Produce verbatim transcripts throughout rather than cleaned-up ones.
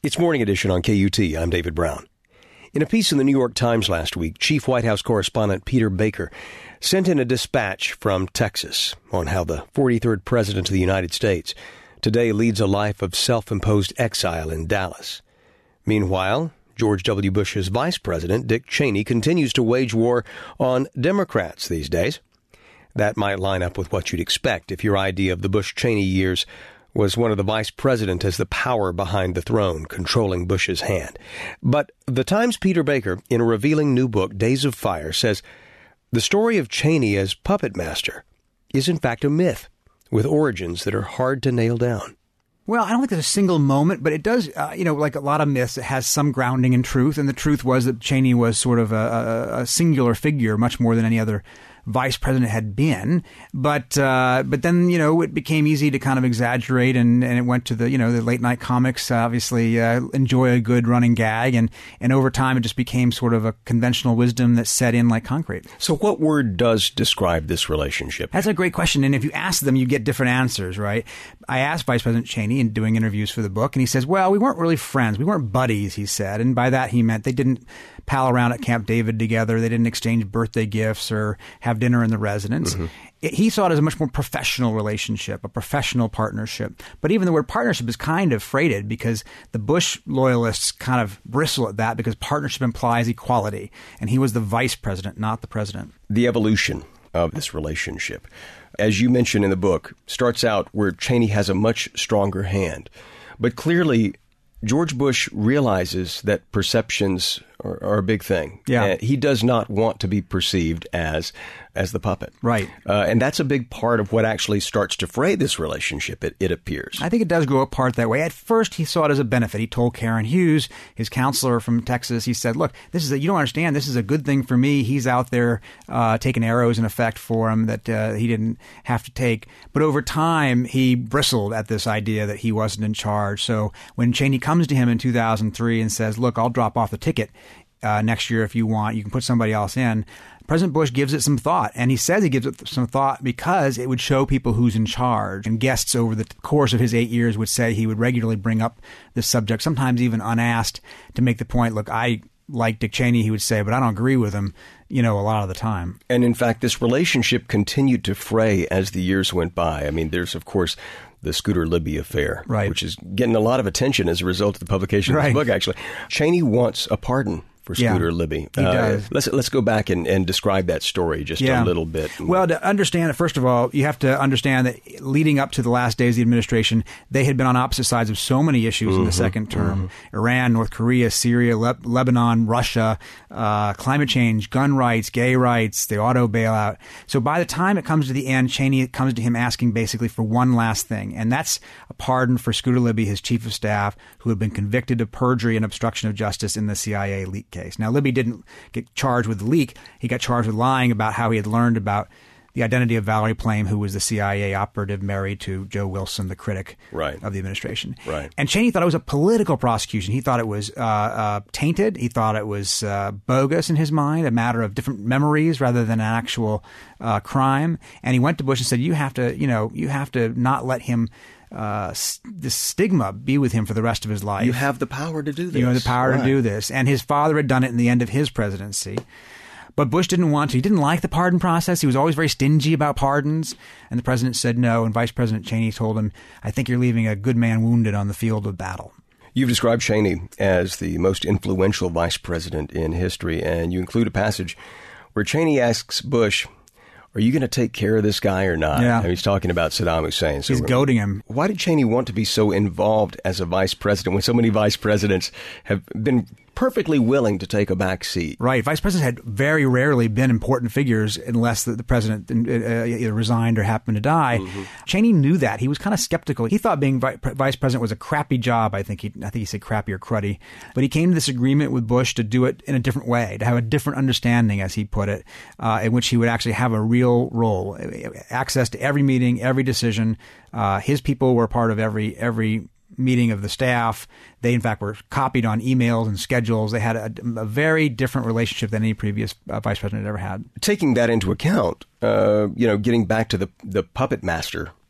It's Morning Edition on K U T. I'm David Brown. In a piece in the New York Times last week, Chief White House correspondent Peter Baker sent in a dispatch from Texas on how the forty-third President of the United States today leads a life of self-imposed exile in Dallas. Meanwhile, George W. Bush's Vice President, Dick Cheney, continues to wage war on Democrats these days. That might line up with what you'd expect if your idea of the Bush-Cheney years was one of the vice president as the power behind the throne, controlling Bush's hand. But the Times' Peter Baker, in a revealing new book, Days of Fire, says the story of Cheney as puppet master is in fact a myth, with origins that are hard to nail down. Well, I don't think there's a single moment, but it does, uh, you know, like a lot of myths, it has some grounding in truth. And the truth was that Cheney was sort of a, a, a singular figure, much more than any other vice president had been. But uh, but then, you know, it became easy to kind of exaggerate, and, and it went to the, you know, the late night comics, obviously uh, enjoy a good running gag. And, and over time, it just became sort of a conventional wisdom that set in like concrete. So what word does describe this relationship? That's a great question. And if you ask them, you get different answers, right? I asked Vice President Cheney in doing interviews for the book, and he says, well, we weren't really friends. We weren't buddies, he said. And by that, he meant they didn't pal around at Camp David together. They didn't exchange birthday gifts or have dinner in the residence. Mm-hmm. It, he saw it as a much more professional relationship, a professional partnership. But even the word partnership is kind of freighted because the Bush loyalists kind of bristle at that because partnership implies equality. And he was the vice president, not the president. The evolution of this relationship, as you mentioned in the book, starts out where Cheney has a much stronger hand. But clearly, George Bush realizes that perceptions are, are a big thing. Yeah. Uh, he does not want to be perceived as as the puppet. Right. Uh, and that's a big part of what actually starts to fray this relationship, it, it appears. I think it does grow apart that way. At first, he saw it as a benefit. He told Karen Hughes, his counselor from Texas, he said, look, this is a, you don't understand. This is a good thing for me. He's out there uh, taking arrows in effect for him that uh, he didn't have to take. But over time, he bristled at this idea that he wasn't in charge. So when Cheney comes to him in two thousand three and says, look, I'll drop off the ticket uh, next year if you want. You can put somebody else in. President Bush gives it some thought, and he says he gives it some thought because it would show people who's in charge. And guests over the course of his eight years would say he would regularly bring up this subject, sometimes even unasked, to make the point, look, I like Dick Cheney, he would say, but I don't agree with him, you know, a lot of the time. And in fact, this relationship continued to fray as the years went by. I mean, there's, of course, the Scooter Libby affair, right, which is getting a lot of attention as a result of the publication of right. this book, actually. Cheney wants a pardon for Scooter yeah, Libby. He uh, does. Let's let's go back and, and describe that story just yeah. a little bit. Well, to understand it, first of all, you have to understand that leading up to the last days of the administration, they had been on opposite sides of so many issues mm-hmm, in the second term. Mm-hmm. Iran, North Korea, Syria, Le- Lebanon, Russia, uh, climate change, gun rights, gay rights, the auto bailout. So by the time it comes to the end, Cheney comes to him asking basically for one last thing, and that's a pardon for Scooter Libby, his chief of staff, who had been convicted of perjury and obstruction of justice in the C I A leak case. Now, Libby didn't get charged with the leak. He got charged with lying about how he had learned about the identity of Valerie Plame, who was the C I A operative married to Joe Wilson, the critic right. of the administration. Right. And Cheney thought it was a political prosecution. He thought it was uh, uh, tainted. He thought it was uh, bogus in his mind, a matter of different memories rather than an actual uh, crime. And he went to Bush and said, "You have to, you know, you have to not let him." Uh, this stigma be with him for the rest of his life. You have the power to do this. You have the power right. to do this. And his father had done it in the end of his presidency. But Bush didn't want to. He didn't like the pardon process. He was always very stingy about pardons. And the president said no. And Vice President Cheney told him, I think you're leaving a good man wounded on the field of battle. You've described Cheney as the most influential vice president in history. And you include a passage where Cheney asks Bush, are you going to take care of this guy or not? Yeah. And he's talking about Saddam Hussein. So he's goading him. Why did Cheney want to be so involved as a vice president when so many vice presidents have been perfectly willing to take a back seat? Right. Vice presidents had very rarely been important figures unless the, the president uh, either resigned or happened to die. Mm-hmm. Cheney knew that. He was kind of skeptical. He thought being vi- vice president was a crappy job. I think he, I think he said crappy or cruddy. But he came to this agreement with Bush to do it in a different way, to have a different understanding, as he put it, uh, in which he would actually have a real role, access to every meeting, every decision. Uh, his people were part of every every. meeting of the staff. They, in fact, were copied on emails and schedules. They had a, a very different relationship than any previous uh, vice president had ever had. Taking that into account, uh, you know, getting back to the, the puppet master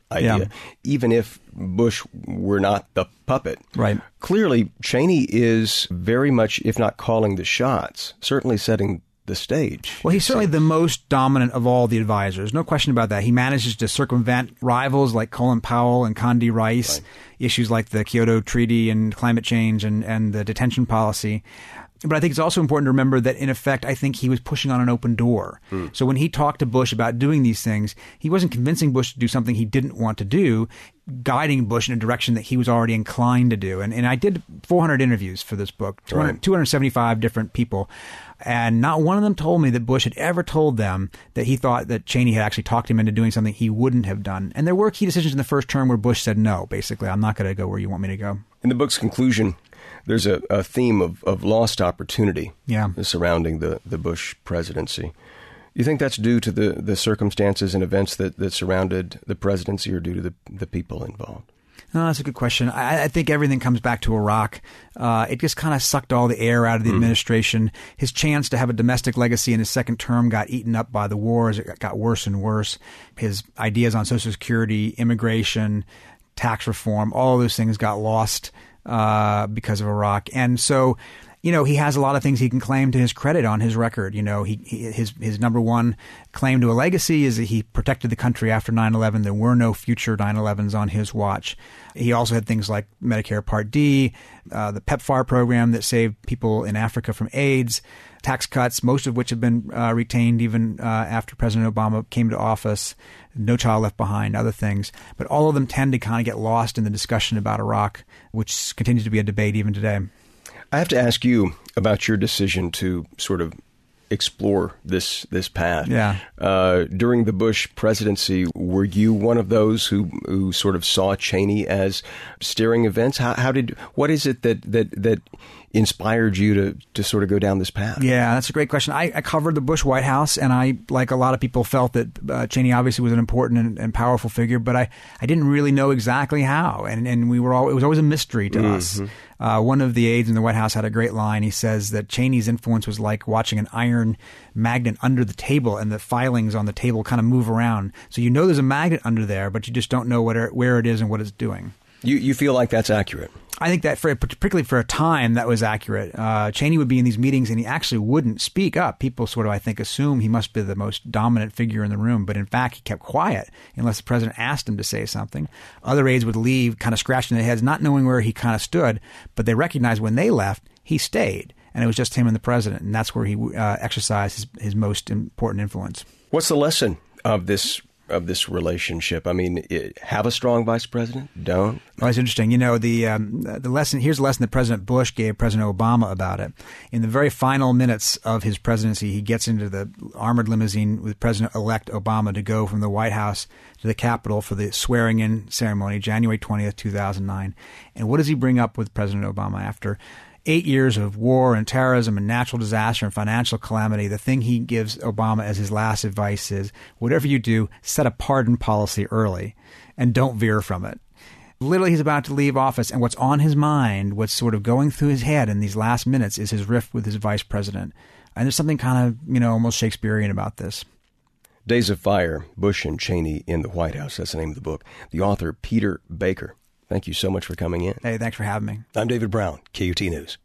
idea, Yeah. even if Bush were not the puppet. Right. Clearly, Cheney is very much, if not calling the shots, certainly setting the stage. Well, he's certainly the most dominant of all the advisors. No question about that. He manages to circumvent rivals like Colin Powell and Condi Rice, Right. issues like the Kyoto Treaty and climate change and, and the detention policy. But I think it's also important to remember that, in effect, I think he was pushing on an open door. Hmm. So when he talked to Bush about doing these things, he wasn't convincing Bush to do something he didn't want to do, guiding Bush in a direction that he was already inclined to do. And, and I did four hundred interviews for this book, two hundred, Right. two hundred seventy-five different people. And not one of them told me that Bush had ever told them that he thought that Cheney had actually talked him into doing something he wouldn't have done. And there were key decisions in the first term where Bush said, no, basically, I'm not going to go where you want me to go. In the book's conclusion, there's a, a theme of, of lost opportunity Yeah. surrounding the, the Bush presidency. You think that's due to the, the circumstances and events that, that surrounded the presidency, or due to the, the people involved? No, that's a good question. I, I think everything comes back to Iraq. Uh, it just kind of sucked all the air out of the mm. administration. His chance to have a domestic legacy in his second term got eaten up by the war as it got worse and worse. His ideas on Social Security, immigration, tax reform, all of those things got lost uh, because of Iraq. And so, you know, he has a lot of things he can claim to his credit on his record. You know, he, he his his number one claim to a legacy is that he protected the country after nine eleven. There were no future nine elevens on his watch. He also had things like Medicare Part D, uh, the PEPFAR program that saved people in Africa from AIDS, tax cuts, most of which have been uh, retained even uh, after President Obama came to office, No Child Left Behind, other things. But all of them tend to kind of get lost in the discussion about Iraq, which continues to be a debate even today. I have to ask you about your decision to sort of explore this this path. Yeah. Uh, during the Bush presidency, were you one of those who who sort of saw Cheney as steering events? How, how did what is it that that that inspired you to to sort of go down this path? Yeah, that's a great question. I, I covered the Bush White House, and I, like a lot of people, felt that uh, Cheney obviously was an important and, and powerful figure, but I, I didn't really know exactly how, and and we were all it was always a mystery to mm-hmm. us. Uh, one of the aides in the White House had a great line. He says that Cheney's influence was like watching an iron magnet under the table, and the filings on the table kind of move around. So you know there's a magnet under there, but you just don't know what it, where it is and what it's doing. You you feel like that's accurate? I think that, for particularly for a time, that was accurate. Uh, Cheney would be in these meetings and he actually wouldn't speak up. People sort of, I think, assume he must be the most dominant figure in the room. But in fact, he kept quiet unless the president asked him to say something. Other aides would leave kind of scratching their heads, not knowing where he kind of stood. But they recognized when they left, he stayed. And it was just him and the president. And that's where he uh, exercised his, his most important influence. What's the lesson of this of this relationship? I mean, it, have a strong vice president? Don't? Well, it's interesting. You know, the um, the lesson, here's a lesson that President Bush gave President Obama about it. In the very final minutes of his presidency, he gets into the armored limousine with President-elect Obama to go from the White House to the Capitol for the swearing-in ceremony, January twentieth, two thousand nine. And what does he bring up with President Obama after eight years of war and terrorism and natural disaster and financial calamity? The thing he gives Obama as his last advice is, whatever you do, set a pardon policy early and don't veer from it. Literally, he's about to leave office, and what's on his mind, what's sort of going through his head in these last minutes, is his rift with his vice president. And there's something kind of, you know, almost Shakespearean about this. Days of Fire, Bush and Cheney in the White House. That's the name of the book. The author, Peter Baker. Thank you so much for coming in. Hey, thanks for having me. I'm David Brown, K U T News.